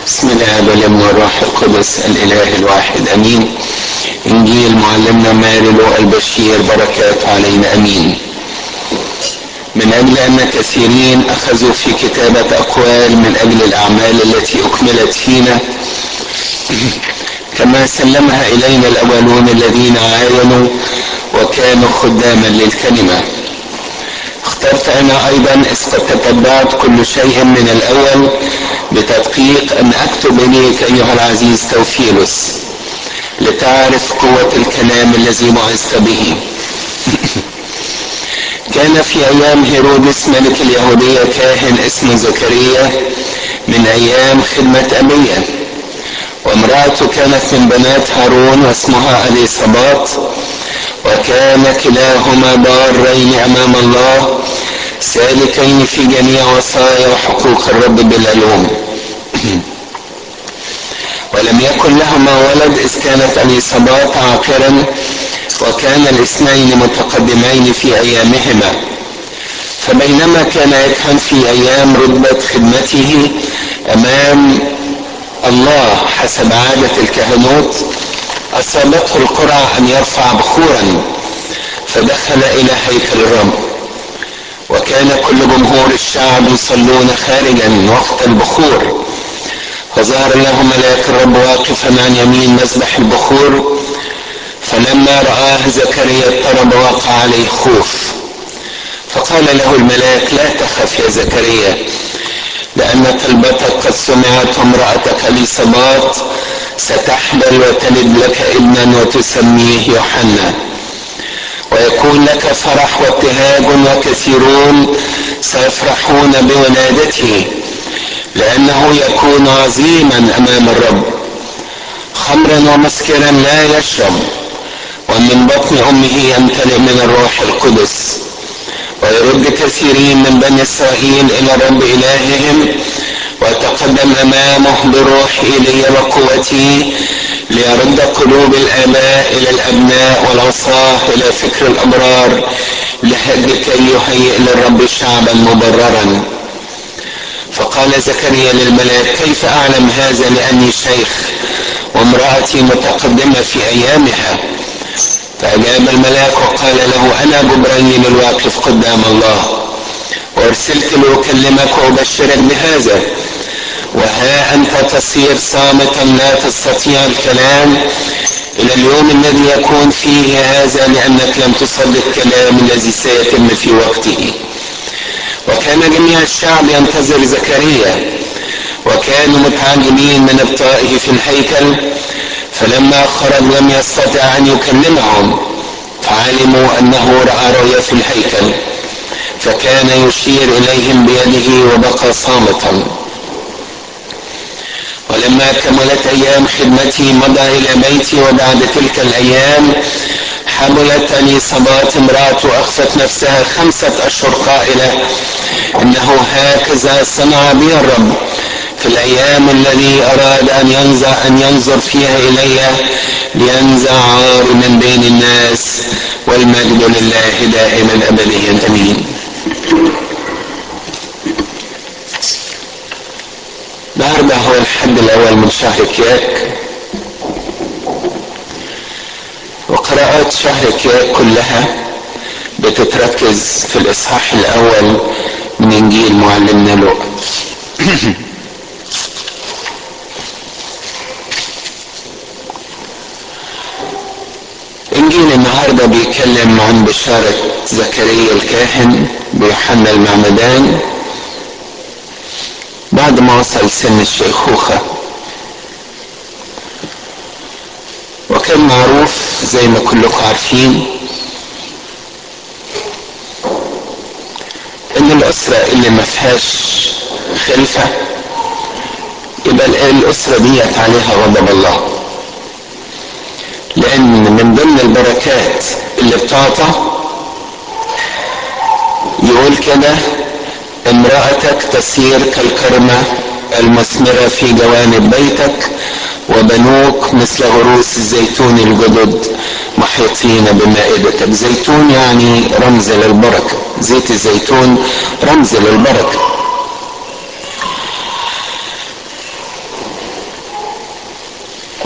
بسم الله والابن والروح القدس الاله الواحد امين. انجيل معلمنا ماري لوقا البشير بركاته علينا امين. من اجل ان كثيرين اخذوا في كتابة اقوال من اجل الاعمال التي اكملت فينا كما سلمها الينا الاولون الذين عاينوا وكانوا خداما للكلمة. اخترت انا ايضا اذ قد تتبعت كل شيء من الاول بتدقيق ان اكتب اليك ايها العزيز توفيلوس لتعرف قوة الكلام الذي وعظت به. كان في ايام هيرودس ملك اليهودية كاهن اسمه زكريا من ايام خدمة ابيه، وامرأته كانت من بنات هارون واسمها اليصابات، وكان كلاهما بارين امام الله سالكين في جميع وصايا وحقوق الرب بلا لوم. ولم يكن لهما ولد اذ كانت اليصابات عاقرا، وكان الاثنين متقدمين في ايامهما. فبينما كان يكهن في ايام رتبة خدمته امام الله حسب عادة الكهنوت، اصابته القرعة ان يرفع بخورا، فدخل الى هيكل الرب، وكان كل جمهور الشعب يصلون خارجا وقت البخور. فظهر له ملاك الرب واقفا عن يمين مذبح البخور، فلما رآه زكريا اضطرب وقع عليه خوف. فقال له الملاك: لا تخف يا زكريا، لأن طلبتك قد سمعت، وامرأتك اليصابات ستحمل وتلد لك ابنا وتسميه يوحنا، ويكون لك فرح وابتهاج، وكثيرون سيفرحون بولادته، لأنه يكون عظيما أمام الرب. خمرا ومسكرا لا يشرب، ومن بطن أمه يمتلئ من الروح القدس، ويرد كثيرين من بني إسرائيل إلى الرب إلههم، ويتقدم أمامه بروح إيليا وقوته، ليرد قلوب الآباء إلى الأبناء والعصاة إلى فكر الأبرار، لكي يهيئ للرب شعبا مبررا. فقال زكريا للملاك: كيف أعلم هذا لأني شيخ وامرأتي متقدمة في أيامها؟ فأجاب الملاك وقال له: أنا جبريل الواقف قدام الله، وأرسلت لأكلمك وأبشرك بهذا، وها أنت تصير صامتا لا تستطيع الكلام إلى اليوم الذي يكون فيه هذا، لأنك لم تصدق الكلام الذي سيتم في وقته. وكان جميع الشعب ينتظر زكريا، وكانوا متعجبين من ابطائه في الهيكل. فلما خرج لم يستطع أن يكلمهم، فعلموا أنه رأى رؤيا في الهيكل، فكان يشير إليهم بيده وبقى صامتا. ولما كملت أيام خدمتي مضى إلى بيتي، وبعد تلك الأيام حملت اليصابات امرأته أخفت نفسها 5 أشهر قائلة: إنه هكذا صنع بي الرب في الأيام الذي أراد أن ينظر فيها إلي، لينزع عاري من بين الناس، والمجد لله دائما أبديا أمين. النهارده هو الحد الأول من شهر كياك، وقراءات شهر كياك كلها بتتركز في الإصحاح الأول من إنجيل معلمنا لوقا. إنجيل النهارده بيتكلم عن بشارة زكريا الكاهن بيوحنا المعمدان بعد ما وصل سن الشيخوخة. وكان معروف زي ما كلكم عارفين ان الاسرة اللي ما فيهاش خلفة يبقى الاسرة ديت عليها غضب الله، لان من ضمن البركات اللي بتعطى يقول كده: امرأتك تصير كالكرمة المثمرة في جوانب بيتك، وبنوك مثل غروس الزيتون الجدد محيطين بمائدتك. زيتون يعني رمز للبركة، زيت الزيتون رمز للبركة.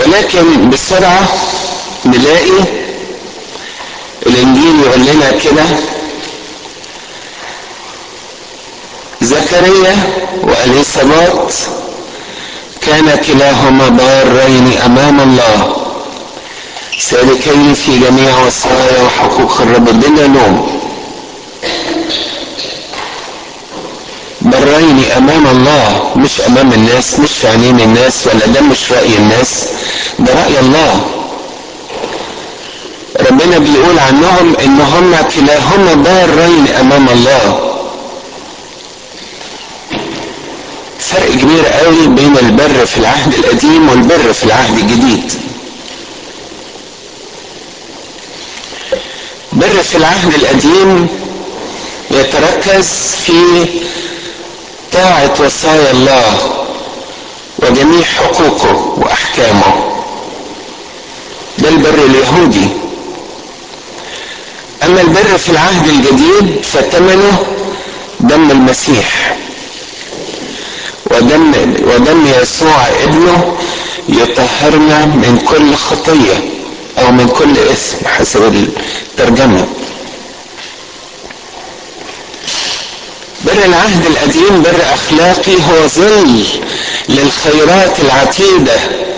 ولكن بسرعة نلاقي الانجيل يقول لنا كده: زكريا واليصابات كان كلاهما بارين امام الله، سالكين في جميع وصايا وحقوق الرب بلا لوم. برين امام الله، مش امام الناس، مش في عينين الناس، ولا ده مش رأي الناس، ده رأي الله. ربنا بيقول عنهم ان هم كلاهما بارين امام الله. فرق كبير قوي بين البر في العهد القديم والبر في العهد الجديد. بر في العهد القديم يتركز في طاعة وصايا الله وجميع حقوقه واحكامه، ده البر اليهودي. اما البر في العهد الجديد فثمنه دم المسيح، ودم يسوع ابنه يطهرنا من كل خطية او من كل اثم حسب الترجمة. بر العهد القديم بر اخلاقي، هو ظل للخيرات العتيدة،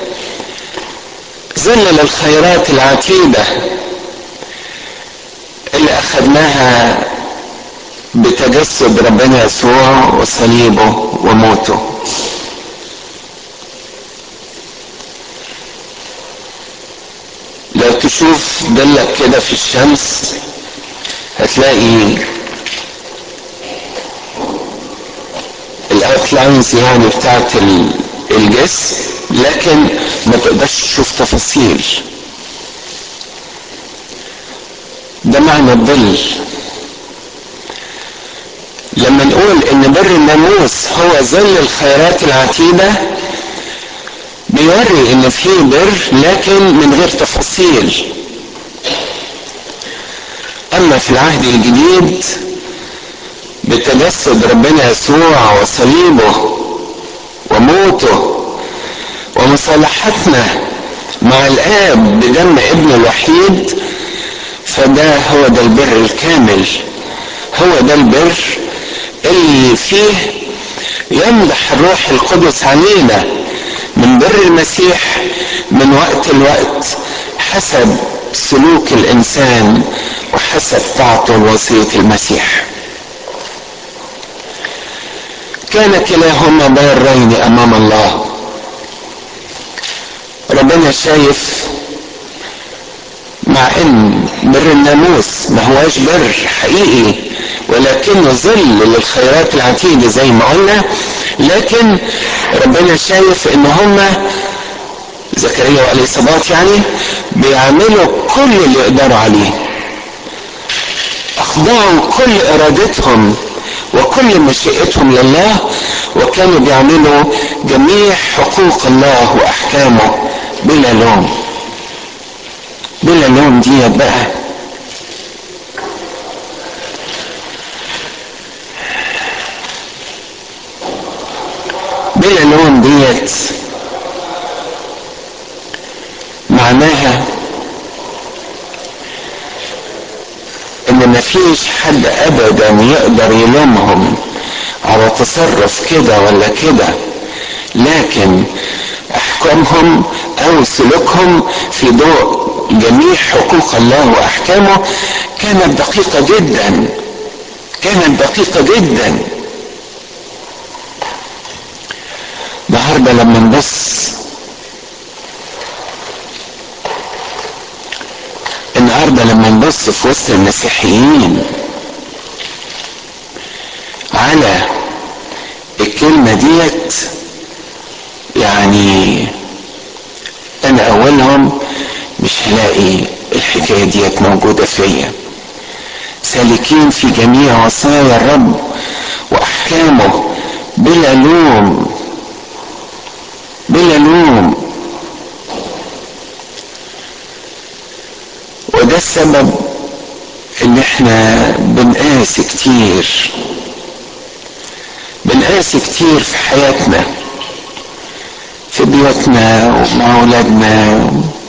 ظل للخيرات العتيدة اللي اخذناها بتجسد ربنا يسوع وصليبه وموته. لو تشوف ضلك كده في الشمس هتلاقي الاوتلاينز يعني بتاعت الجسم، لكن ما تقدرش تشوف تفاصيل. ده معنى الظل. لما نقول ان بر الناموس هو ظل الخيرات العتيدة، بيوري ان في بر لكن من غير تفاصيل. اما في العهد الجديد بتجسد ربنا يسوع وصليبه وموته ومصالحتنا مع الآب بدم ابنه الوحيد، فده هو ده البر الكامل. هو ده البر اللي فيه يمدح الروح القدس علينا من بر المسيح من وقت لوقت حسب سلوك الإنسان وحسب طاعته لوصية المسيح. كان كلاهما بارين أمام الله. ربنا شايف مع ان بر الناموس ما هواش بر حقيقي ولكنه ظل للخيرات العتيدة زي ما قلنا، لكن ربنا شايف ان هما زكريا واليصابات يعني بيعملوا كل اللي يقدروا عليه، اخضعوا كل ارادتهم وكل مشيئتهم لله، وكانوا بيعملوا جميع حقوق الله واحكامه بلا لوم. بلا لوم ديت بقى بلا لوم ديت معناها ان مفيش حد ابدا يقدر يلومهم على تصرف كده ولا كده، لكن احكامهم او سلوكهم في ضوء جميع حقوق الله واحكامه كانت دقيقة جدا، كانت دقيقة جدا. النهارده لما نبص في وسط المسيحيين على الكلمة ديت، يعني انا اولهم مش هلاقي الحكاية ديت موجودة فيا. سالكين في جميع وصايا الرب واحكامه بلا لوم، بلا لوم. وده السبب ان احنا بنقاسي كتير في حياتنا، في في بيوتنا ومع اولادنا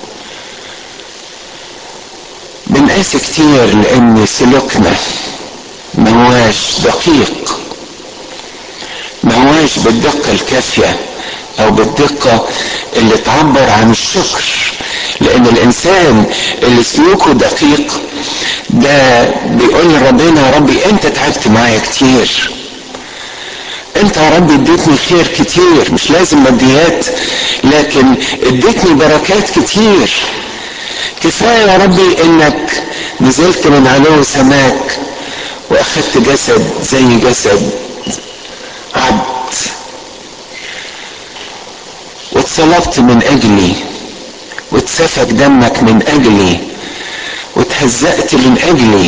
بنقاسي كتير لان سلوكنا ما هواش دقيق، ما هواش بالدقة الكافية او بالدقة اللي تعبر عن الشكر. لان الانسان اللي سلوكه دقيق ده بيقول لربنا يا ربي انت تعبت معايا كتير، انت يا ربي اديتني خير كتير، مش لازم ماديات لكن اديتني بركات كتير. كفاية يا ربي انك نزلت من علو سماك واخدت جسد زي جسد عبد واتصلبت من اجلي واتسفك دمك من اجلي واتهزأت من اجلي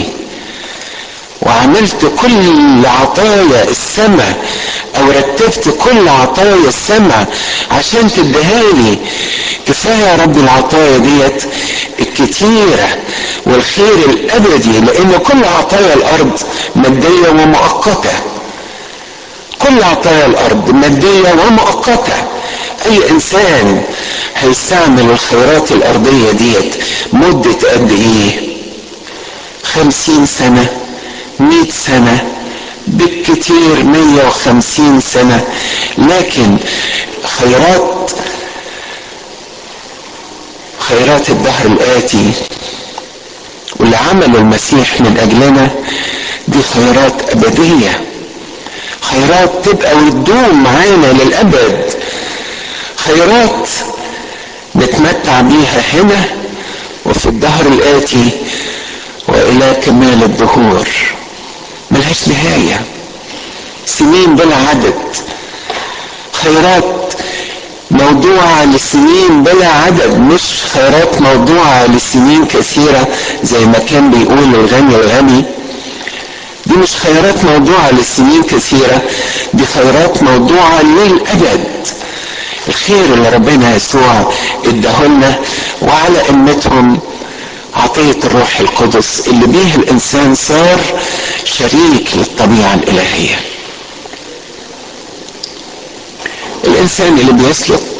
وعملت كل عطايا السماء او رتبت كل عطايا السماء عشان تديهالي. كفاية يا رب العطايا ديت الكتيرة والخير الابدي، لان كل عطايا الارض مادية ومؤقتة، كل عطايا الارض مادية ومؤقتة. اي انسان هيستعمل الخيرات الارضية ديت مدة قد ايه؟ 50 سنة، 100 سنة، بالكتير 150 سنة. لكن خيرات الدهر الآتي واللي عمله المسيح من أجلنا دي خيرات أبدية، خيرات تبقى وتدوم معانا للأبد، خيرات نتمتع بيها هنا وفي الدهر الآتي وإلى كمال الدهور. ملهاش نهاية، سنين بلا عدد، خيرات موضوعة لسنين بلا عدد، مش خيرات موضوعة لسنين كثيرة زي ما كان بيقول الغني. دي مش خيرات موضوعة لسنين كثيرة، دي خيرات موضوعة للأبد. الخير اللي ربنا يسوع اداهولنا وعلى قمتهم عطية الروح القدس اللي بيه الإنسان صار شريك للطبيعة الإلهية. الإنسان اللي بيسلك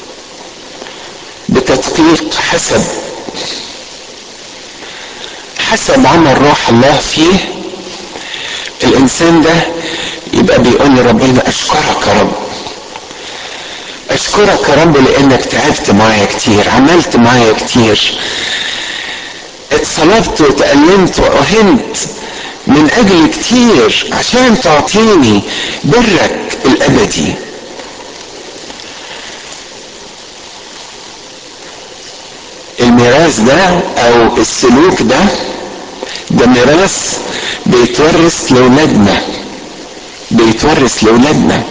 بتدقيق حسب عمل روح الله فيه، الإنسان ده يبقى بيقول لربنا أشكرك يا رب، أشكرك يا رب لأنك تعبت معايا كتير، عملت معايا كتير، اتصلبت وتألمت وأهنت من أجل كتير عشان تعطيني برك الأبدي. الميراث ده أو السلوك ده ميراث بيتورث لأولادنا.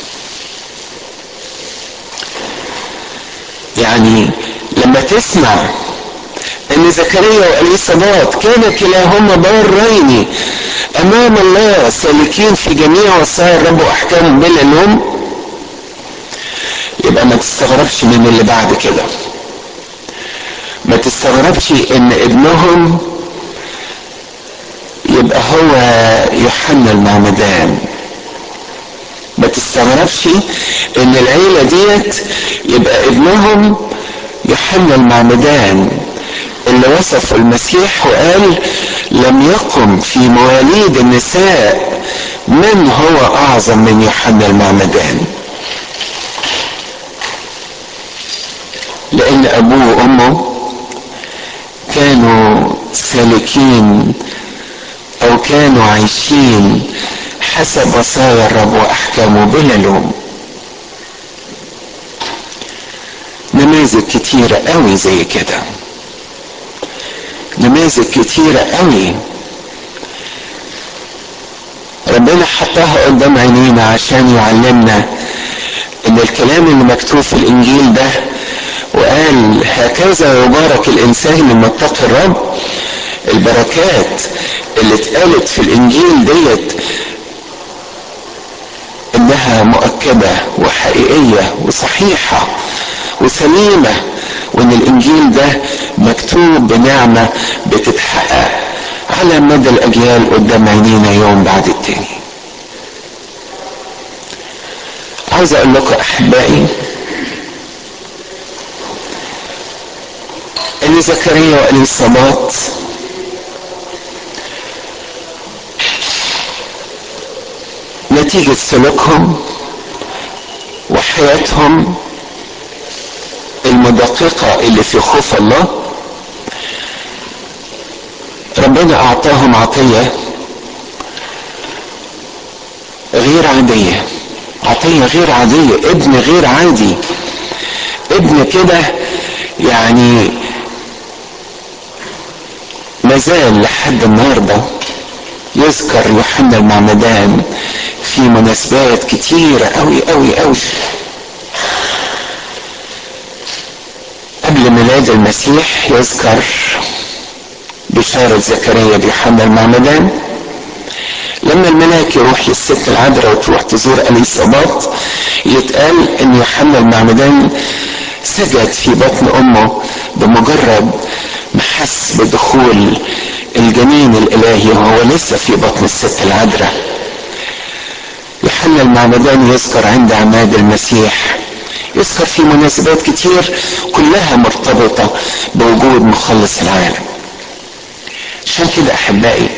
يعني لما تسمع ان زكريا واليصابات كان كلاهما بارين امام الله سالكين في جميع وصايا الرب واحكامه بلا لوم، يبقى ما تستغربش من اللي بعد كده. ما تستغربش ان ابنهم يبقى هو يوحنا المعمدان. ما تستغربش ان العيلة ديت يبقى ابنهم يوحنا المعمدان اللي وصف المسيح وقال لم يقم في مواليد النساء من هو اعظم من يوحنا المعمدان. لان ابوه وامه كانوا سالكين او كانوا عايشين حسب وصايا الرب واحكامه بلا لوم. نماذج كتيرة قوي زي كده، نماذج كتيرة قوي ربنا حطها قدام عينينا عشان يعلمنا ان الكلام اللي مكتوب في الانجيل ده وقال هكذا يبارك الانسان لما اتقى الرب، البركات اللي اتقالت في الانجيل ديت انها مؤكدة وحقيقية وصحيحة وسليمة، وان الانجيل ده مكتوب بنعمة بتتحقق على مدى الاجيال قدام عينينا يوم بعد التاني. عاوز اقول لكم احبائي ان زكريا واليصابات نتيجة سلوكهم وحياتهم المدققة اللي في خوف الله ربنا اعطاهم عطية غير عادية، عطية غير عادية، ابن غير عادي، ابن كده يعني مازال لحد النهارده يذكر يوحنا المعمدان في مناسبات كتيرة قوي قوي قوي. قبل ميلاد المسيح يذكر بشارة زكريا بيوحنا المعمدان، لما الملاك يروح للست العذراء وتروح تزور اليصابات يتقال ان يوحنا المعمدان سجد في بطن امه بمجرد ما حس بدخول الجنين الالهي وهو لسه في بطن الست العذراء. يوحنا المعمدان يذكر عند عماد المسيح، يذكر في مناسبات كتير كلها مرتبطة بوجود مخلص العالم. عشان كده احبائي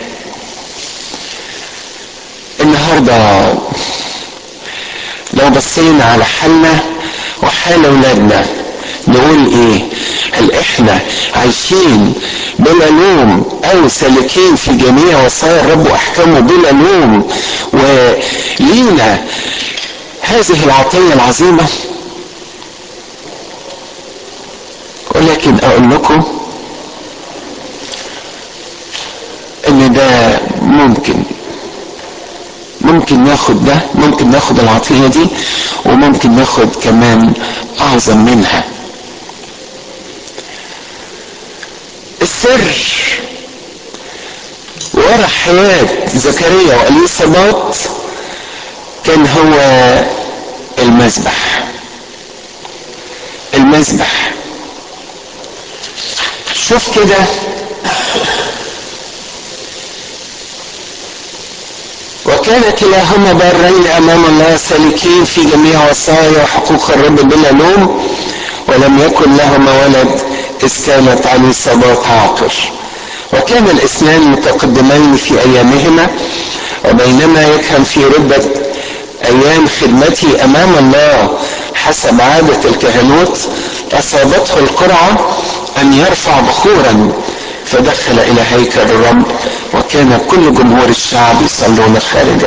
النهارده لو بصينا على حالنا وحال اولادنا نقول ايه؟ هل احنا عايشين بلا لوم او سالكين في جميع وصايا الرب واحكامه بلا لوم ولينا هذه العطية العظيمة؟ ولكن اقول لكم ان ده ممكن ناخد ده، ممكن ناخد العطية دي، وممكن ناخد كمان اعظم منها. السر ورا حياة زكريا واليصابات كان هو المذبح. شوف كده وكان كلاهما بارين امام الله سالكين في جميع وصايا وحقوق الرب بلا لوم، ولم يكن لهما ولد اذ كانت اليصابات عاقر. وكان الاثنان متقدمين في ايامهما، وبينما يكهن في رتبة ايام خدمته امام الله حسب عادة الكهنوت اصابته القرعة ان يرفع بخورا، فدخل الى هيكل الرب وكان كل جمهور الشعب يصلون خارجا.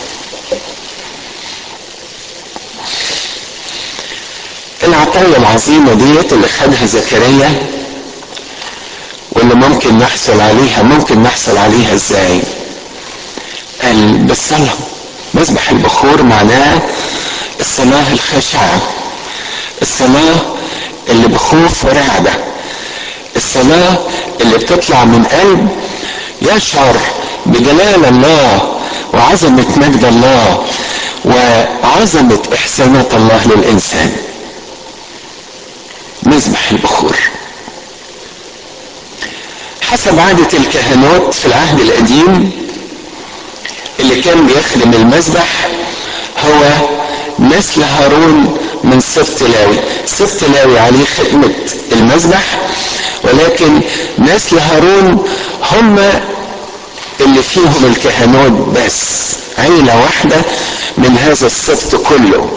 العطية العظيمة ديت اللي خدها زكريا واللي ممكن نحصل عليها ازاي؟ قال بالصلاة. مذبح البخور معناه الصلاة الخاشعة، الصلاة اللي بخوف ورعبة، الصلاة اللي بتطلع من قلب يشعر بجلال الله وعظمة مجد الله وعظمة احسانات الله للانسان. مذبح البخور حسب عادة الكهنوت في العهد القديم اللي كان بيخدم المذبح هو نسل هارون من سبط لاوي. سبط لاوي عليه خدمة المذبح، ولكن نسل هارون هم اللي فيهم الكهنوت بس، عيلة واحدة من هذا السبط كله.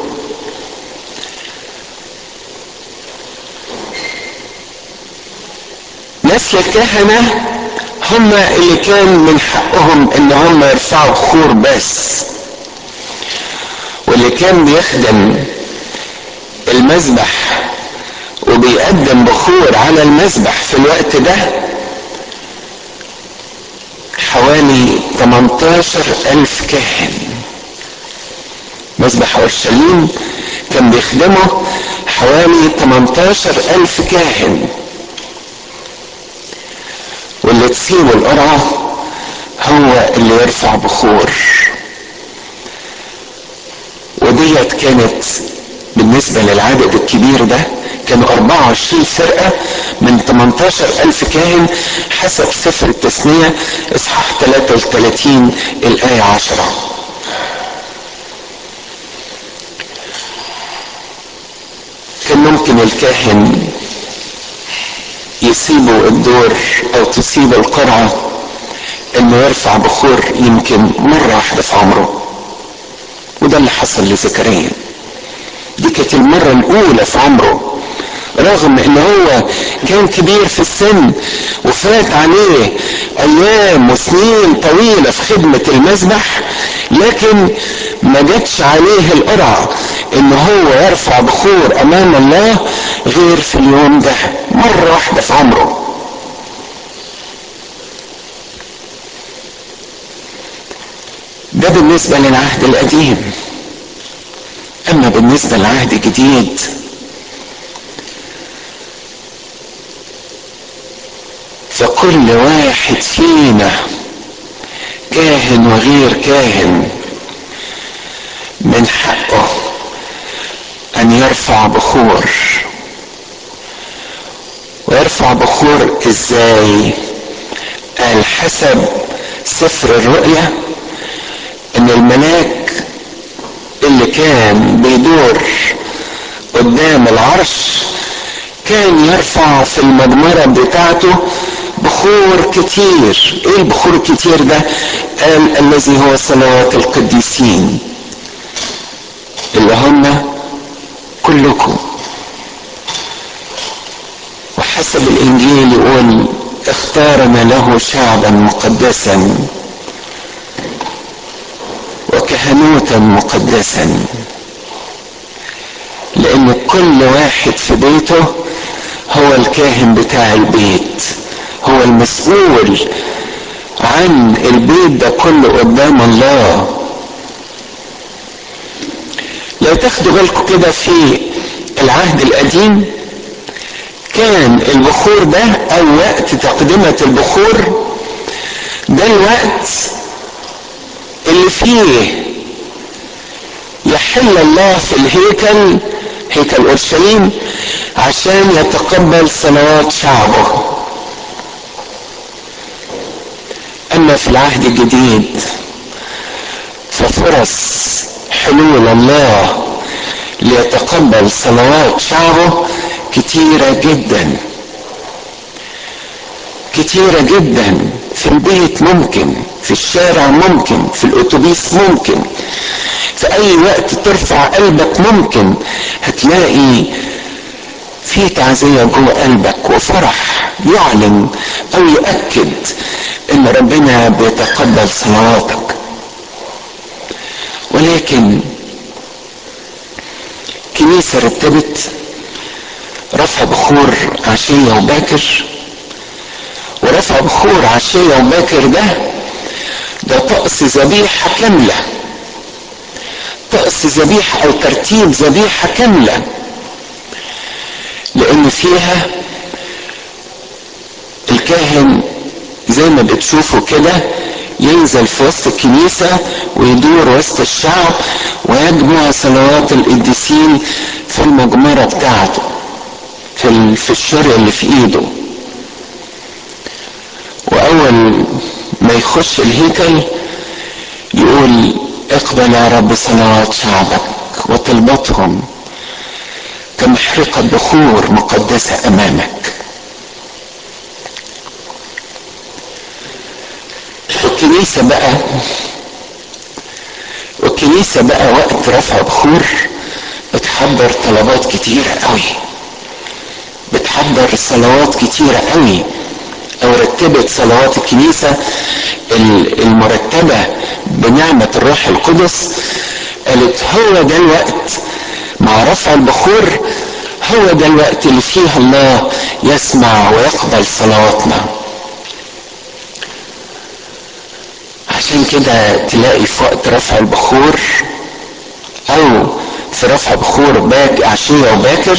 نسل الكهنة هم اللي كان من حقهم ان هم يرفعوا بخور بس، واللي كان بيخدم المذبح وبيقدم بخور على المذبح في الوقت ده حوالي 18,000 كاهن. مذبح اورشليم كان بيخدمه حوالي 18,000 كاهن، واللي تصيبه القرعة هو اللي يرفع بخور. وديت كانت بالنسبة للعدد الكبير ده كانوا 24 فرقة من 18,000 كاهن حسب سفر التثنية اصحاح 33 الآية 10. كان ممكن الكاهن يسيبوا الدور او تصيب القرعة انه يرفع بخور يمكن مرة واحدة في عمره. وده اللي حصل لزكريا، دي كانت المرة الاولى في عمره، رغم ان هو كان كبير في السن وفات عليه ايام وسنين طويلة في خدمة المذبح، لكن ما جاتش عليه القرعة ان هو يرفع بخور امام الله غير في اليوم ده مرة واحدة في عمره. ده بالنسبة للعهد القديم. اما بالنسبة للعهد الجديد فكل واحد فينا كاهن وغير كاهن من حقه ان يرفع بخور. ويرفع بخور ازاي؟ قال حسب سفر الرؤيا ان الملاك اللي كان بيدور قدام العرش كان يرفع في المجمرة بتاعته بخور كتير. ايه البخور الكتير ده؟ قال الذي هو صلوات القديسين اللي هم كلكم. وحسب الانجيل يقول اختارنا له شعبا مقدسا وكهنوتا مقدسا، لان كل واحد في بيته هو الكاهن بتاع البيت، هو المسؤول عن البيت ده كله قدام الله. لو تاخدوا بالكم كده في العهد القديم كان البخور ده او وقت تقدمة البخور ده الوقت اللي فيه يحل الله في الهيكل، هيكل اورشليم، عشان يتقبل صلوات شعبه. اما في العهد الجديد ففرص حلول الله ليتقبل صلوات شعبه كتيرة جدا كتيرة جدا. في البيت ممكن، في الشارع ممكن، في الاتوبيس ممكن، في اي وقت ترفع قلبك ممكن هتلاقي في تعزية جوه قلبك وفرح يعلن او يؤكد ان ربنا بيتقبل صلواتك. ولكن كنيسة رتبت رفع بخور عشية وباكر، ورفع بخور عشية وباكر ده طقس ذبيحة كاملة، طقس ذبيحة او ترتيب ذبيحة كاملة، لان فيها الكاهن زي ما بتشوفوا كده ينزل في وسط الكنيسة ويدور وسط الشعب ويجمع صلوات القديسين في المجمرة بتاعته في الشرع اللي في ايده. واول ما يخش الهيكل يقول اقبل يا رب صلوات شعبك وطلباتهم كمحرقة بخور مقدسة امامك. والكنيسة بقى وقت رفع بخور بتحضر طلبات كتيرة قوي، بتحضر صلوات كتيرة قوي، او رتبت صلوات الكنيسة المرتبة بنعمة الروح القدس. قالت هو ده الوقت مع رفع البخور، هو ده الوقت اللي فيه الله يسمع ويقبل صلواتنا. عشان كده تلاقي في وقت رفع البخور او في رفع بخور عشية وباكر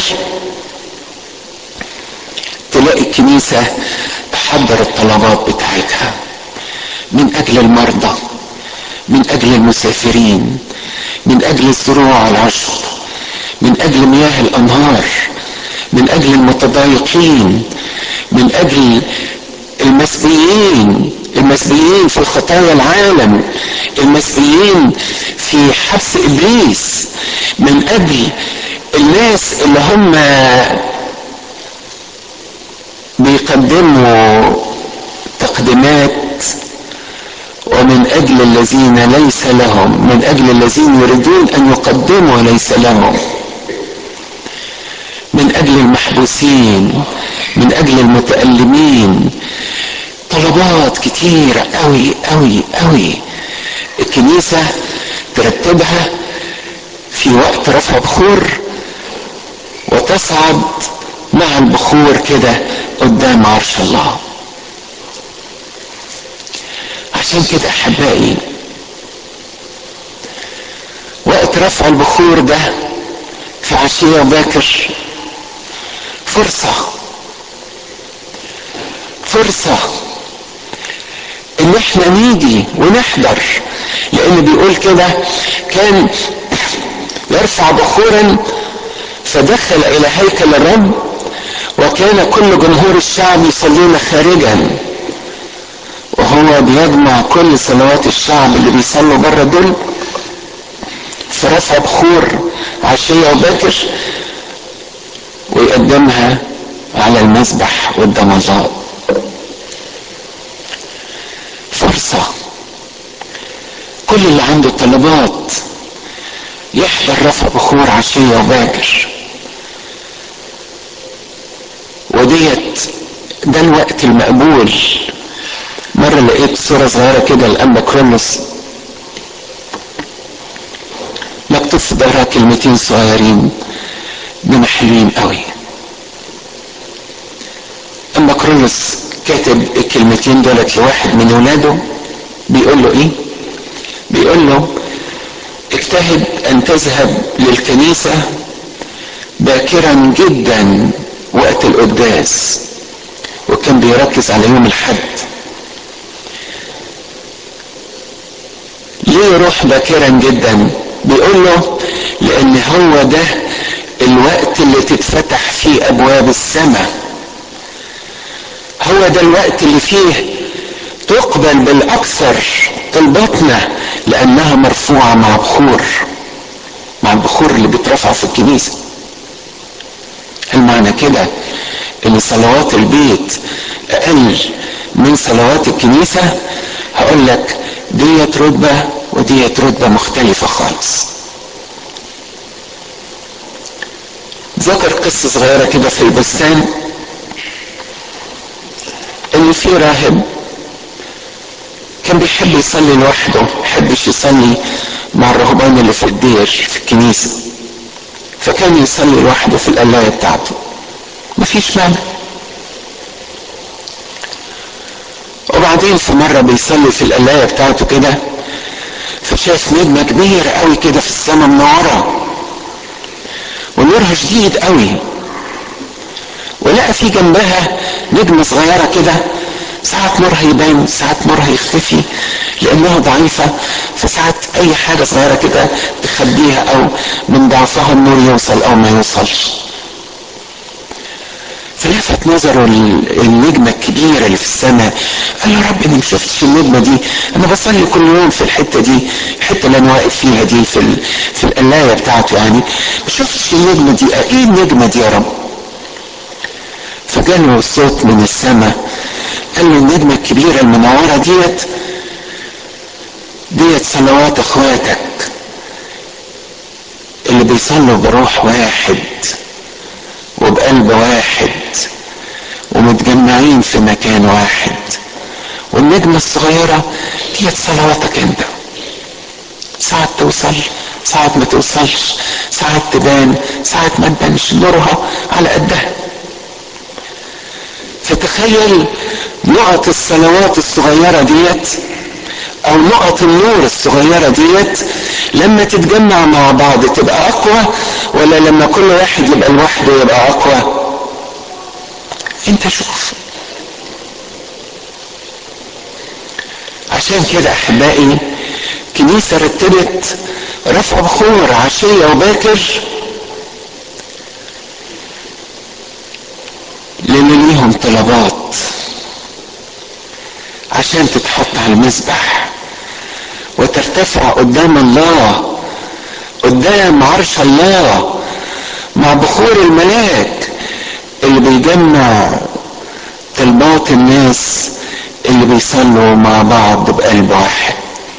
تلاقي الكنيسة تحضر الطلبات بتاعتها من اجل المرضى، من اجل المسافرين، من اجل الزروع العشب، من اجل مياه الانهار، من اجل المتضايقين، من اجل المسبيين في خطايا العالم، المسبيين في حبس ابليس، من اجل الناس اللي هم يقدموا تقديمات، ومن اجل الذين ليس لهم، من اجل الذين يريدون ان يقدموا ليس لهم، من اجل المحبوسين، من اجل المتألمين. طلبات كتيرة قوي قوي قوي الكنيسة ترتبها في وقت رفع بخور، وتصعد مع البخور كده قدام عرش الله. عشان كده احبائي وقت رفع البخور ده في عشية وباكر فرصة ان احنا نيجي ونحضر، لان بيقول كده كان يرفع بخورا فدخل الى هيكل الرب، وكان كل جمهور الشعب يصلون خارجا، وهو بيجمع كل صلوات الشعب اللي بيصلوا بره دول في رفع بخور عشية وباكر، ويقدمها على المذبح قدام الله. فرصة كل اللي عنده طلبات يحضر رفع بخور عشية وباكر، ده الوقت المقبول. مرة لقيت صورة صغيرة كده لأنبا كرولوس مكتوب في ظهرها كلمتين صغيرين من حلوين قوي. أنبا كرولوس كاتب الكلمتين دولت لواحد من ولاده، بيقول له ايه؟ بيقول له اجتهد ان تذهب للكنيسة باكرا جدا وقت القداس، وكان بيركز على يوم الحد. ليه يروح باكرا جدا؟ بيقول له لان هو ده الوقت اللي تتفتح فيه ابواب السماء، هو ده الوقت اللي فيه تقبل بالاكثر طلباتنا، لانها مرفوعة مع البخور اللي بيترفع في الكنيسة. المعنى كده ان صلوات البيت اقل من صلوات الكنيسة؟ هقول لك ديت رتبة وديت رتبة مختلفة خالص. ذكر قصة صغيرة كده في البستان، ان في راهب كان بيحب يصلي لوحده، محبش يصلي مع الرهبان اللي في الدير في الكنيسة، فكان يصلي لوحده في القلاية بتاعته، مفيش مانع. وبعدين في مرة بيصلي في القلاية بتاعته كده، فشاف نجمة كبيرة قوي كده في السماء منورة، ونورها شديد قوي، ولقى في جنبها نجمة صغيرة كده، ساعات نورها يبان ساعات نورها يختفي لانها ضعيفة، فساعات اي حاجة صغيرة كده تخبيها، او من ضعفها النور يوصل او ما يوصلش. فلفت نظره النجمة الكبيرة اللي في السماء، قال له يا رب انا ما شفتش النجمة دي، انا بصلي كل يوم في الحتة دي، الحتة اللي انا واقف فيها دي في القلاية بتاعته يعني، ما شفتش النجمة دي، ايه النجمة دي يا رب؟ فجاله صوت من السماء قال له النجمة الكبيرة المنورة ديت صلوات اخواتك اللي بيصلوا بروح واحد وبقلب واحد ومتجمعين في مكان واحد، والنجمة الصغيرة ديت صلواتك انت، ساعات توصل ساعات ما توصلش، ساعات تبان ساعات ما تبانش، نورها على قدها. فتخيل نقط الصلوات الصغيرة ديت او نقط النور الصغيرة ديت لما تتجمع مع بعض تبقى اقوى، ولا لما كل واحد يبقى لوحده يبقى اقوى؟ انت شوف. عشان كده احبائي كنيسة رتبت رفع بخور عشية وباكر للي ليهم طلبات، عشان تتحط على المذبح وترتفع قدام الله، قدام عرش الله، مع بخور الملاك اللي بيجمع صلوات الناس اللي بيصلوا مع بعض بقلب واحد.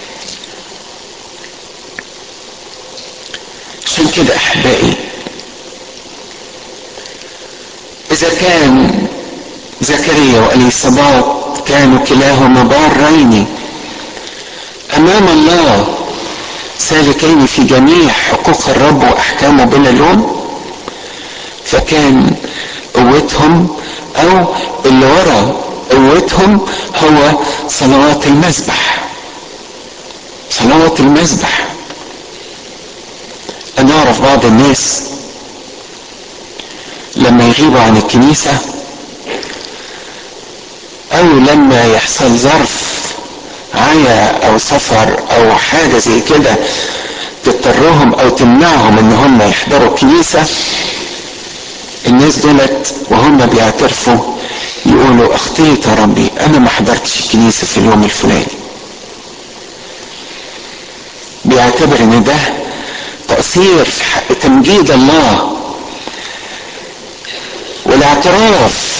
عشان كده احبائي، اذا كان زكريا واليصابات كانوا كلاهما بارين امام الله سالكين في جميع حقوق الرب واحكامه بلا لوم، فكان قوتهم او اللي ورا قوتهم هو صلوات المسبح. صلوات المسبح. انا اعرف بعض الناس لما يغيبوا عن الكنيسة او لما يحصل ظرف عيا او سفر او حاجة زي كده تضطرهم او تمنعهم ان هم يحضروا الكنيسة، الناس دولت وهم بيعترفوا يقولوا اخطيت يا ربي، انا ما حضرتش الكنيسة في اليوم الفلاني. بيعتبر ان ده تقصير في حق تمجيد الله والاعتراف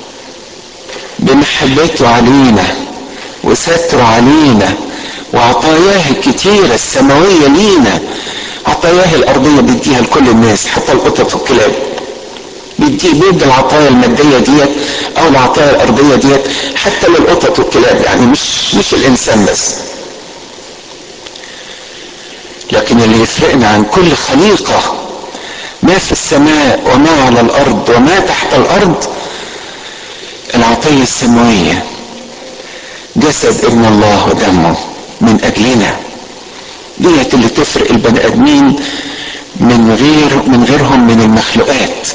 بمحبته علينا وستره علينا وعطاياه الكتيرة السماوية لينا. عطاياه الارضية بيديها لكل الناس، حتى القطط والكلاب بيدي العطايا المادية ديت او العطايا الارضية ديت حتى للقطط والكلاب، يعني مش الانسان بس. لكن اللي يفرقنا عن كل خليقة ما في السماء وما على الارض وما تحت الارض العطية السماوية، جسد ابن الله ودمه من اجلنا. ديت اللي تفرق البني ادمين من غيرهم من المخلوقات.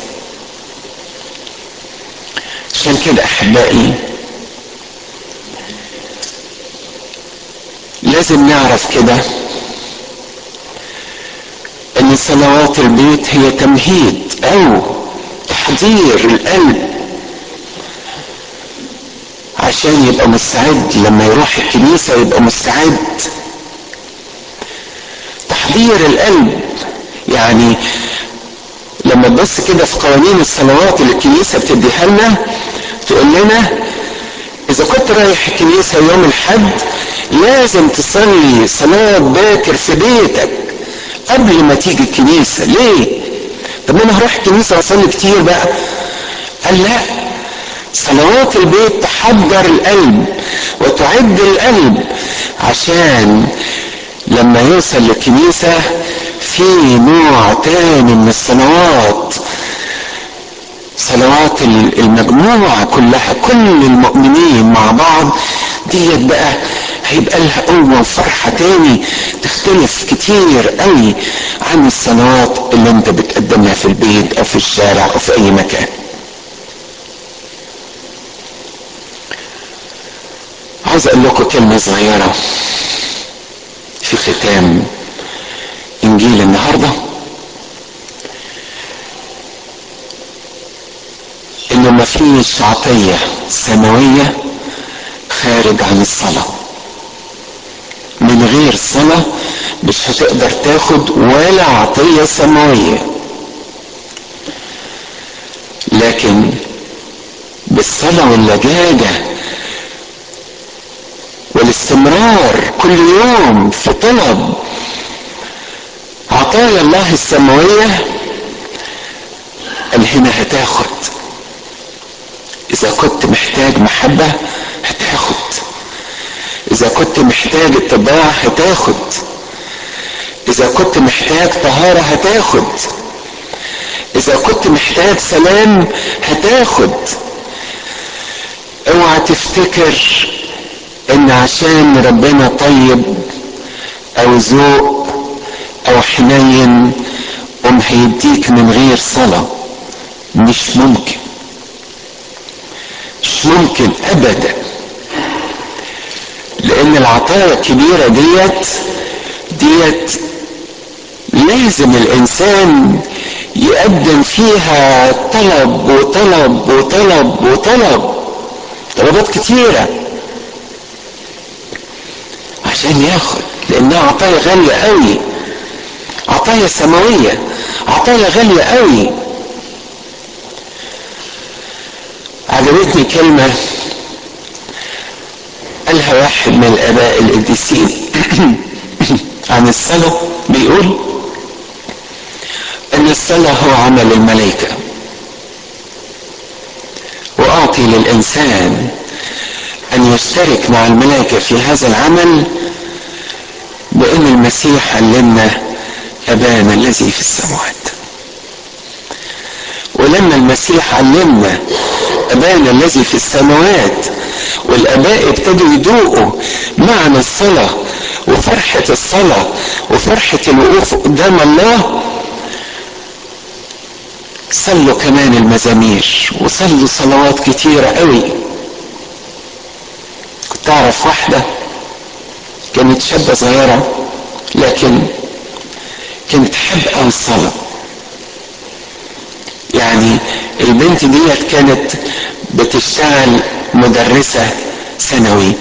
عشان كده احبائي لازم نعرف كده ان صلوات البيت هي تمهيد او تحضير القلب عشان يبقى مستعد لما يروح الكنيسة، يبقى مستعد. تحضير القلب يعني لما تبص كده في قوانين الصلوات اللي الكنيسة بتديها لنا تقول لنا اذا كنت رايح الكنيسة يوم الحد لازم تصلي صلاة باكر في بيتك قبل ما تيجي الكنيسة. ليه؟ طب انا هروح الكنيسة واصلي كتير بقى؟ قال لا، صلوات البيت تحضر القلب وتعد القلب عشان لما يوصل للكنيسة في نوع تاني من الصلوات، صلوات المجموعة كلها، كل المؤمنين مع بعض، ديت بقى هيبقى لها قوة وفرحة تاني تختلف كتير قوي عن الصلوات اللي انت بتقدمها في البيت او في الشارع او في اي مكان. عايز اقول لكم كلمة صغيرة في ختام انجيل النهاردة، انه ما فيش عطية سماوية خارج عن الصلاة. من غير صلاة مش هتقدر تاخد ولا عطية سماوية، لكن بالصلاة واللجاجة والاستمرار كل يوم في طلب عطايا الله السماوية، هنا هتاخد. اذا كنت محتاج محبة هتاخد، اذا كنت محتاج اتباع هتاخد، اذا كنت محتاج طهارة هتاخد، اذا كنت محتاج سلام هتاخد. اوعى تفتكر ان عشان ربنا طيب او ذوق او حنين هيديك من غير صلاة. مش ممكن، مش ممكن ابدا، لان العطايا الكبيرة ديت لازم الانسان يقدم فيها طلب وطلب وطلب وطلب، طلبات كتيرة عشان ياخد، لانها عطايا غالية قوي، عطايا سماوية، عطايا غالية قوي. عجبتني كلمة قالها واحد من الآباء القديسين عن الصلاة، بيقول ان الصلاة هو عمل الملائكة، واعطي للانسان ان يشترك مع الملائكة في هذا العمل، بان المسيح علمنا ابانا الذي في السماوات. ولما المسيح علمنا ابانا الذي في السماوات، والاباء ابتدوا يذوقوا معنى الصلاة وفرحة الصلاة وفرحة الوقوف قدام الله، صلوا كمان المزامير وصلوا صلوات كتيرة قوي. كنت اعرف واحدة كانت شابة صغيرة، لكن كانت تحب قوي الصلاة. يعني البنت ديت كانت بتشتغل مدرسة ثانوي،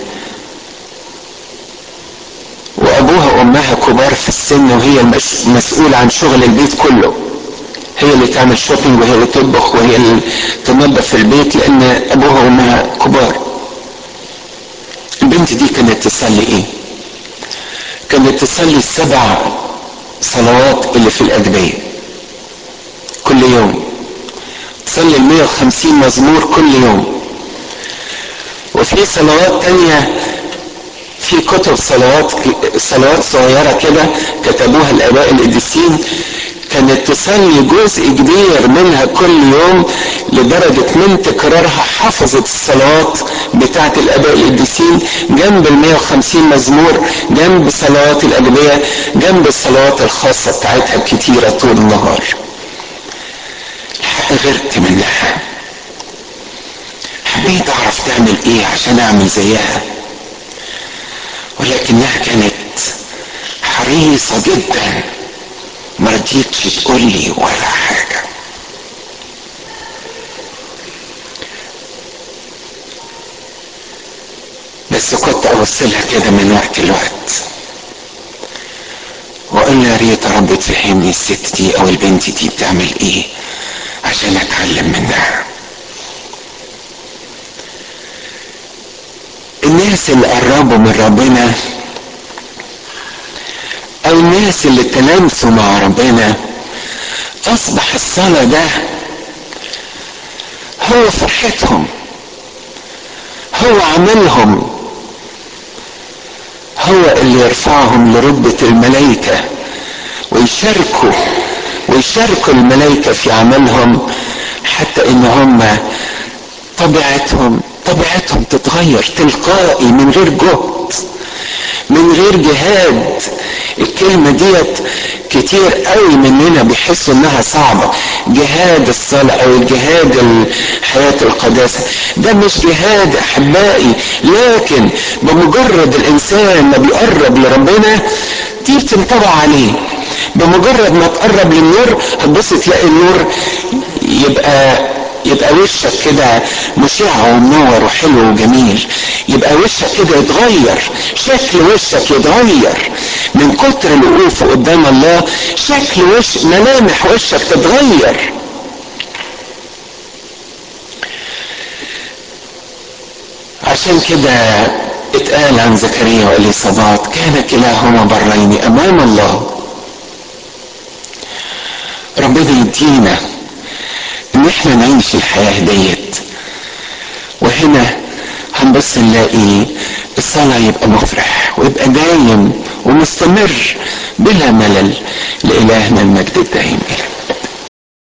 وابوها وامها كبار في السن، وهي المسؤولة عن شغل البيت كله. هي اللي تعمل شوبينج، وهي اللي تطبخ، وهي اللي تنظف البيت، لان ابوها وامها كبار. البنت دي كانت تصلي ايه؟ كانت تصلي 7 صلوات اللي في الأجبية كل يوم، تصلي 150 مزمور كل يوم. وفي صلوات تانية في كتب صلوات صغيرة كده كتبوها الآباء القديسين، كانت تصلي جزء كبير منها كل يوم، لدرجة من تكرارها حفظت الصلوات بتاعت الآباء القديسين جنب 150 مزمور، جنب صلوات الأجبية، جنب الصلوات الخاصة بتاعتها الكتيرة طول النهار. الحقيقة غيرت منها، حبيت أعرف تعمل إيه عشان أعمل زيها، ولكنها كانت حريصة جدا، ما رضيتش تقول لي ولا حاجة. بس كنت اوصلها كده من وقت لوقت، واقول لها يا ريت يا رب تفهمني الست دي او البنت دي بتعمل ايه عشان اتعلم منها. الناس اللي قربوا من ربنا او الناس اللي تلامسوا مع ربنا، اصبح الصلاة ده هو فرحتهم، هو عملهم، هو اللي يرفعهم لرتبة الملائكة، ويشاركوا الملائكة في عملهم، حتى ان هم طبيعتهم تتغير تلقائي من غير جهد، من غير جهاد. الكلمة ديت كتير قوي مننا بيحسوا انها صعبة، جهاد الصلاة او الجهاد حياة القداسة. ده مش جهاد احبائي، لكن بمجرد الانسان ما بيقرب لربنا دي بتنطبع عليه. بمجرد ما تقرب للنور هتبص تلاقي النور يبقى وشك كده مشع ومنور وحلو وجميل، يبقى وشك كده يتغير، شكل وشك يتغير من كتر الوقوف قدام الله، شكل ملامح وشك تتغير. عشان كده اتقال عن زكريا وإليصابات كان كلاهما برين امام الله. ربنا يدينا ان احنا نعيش الحياة ديت، وهنا هنبص نلاقي الصلاة يبقى مفرح ويبقى دايم ومستمر بلا ملل. لإلهنا المجد الدائم.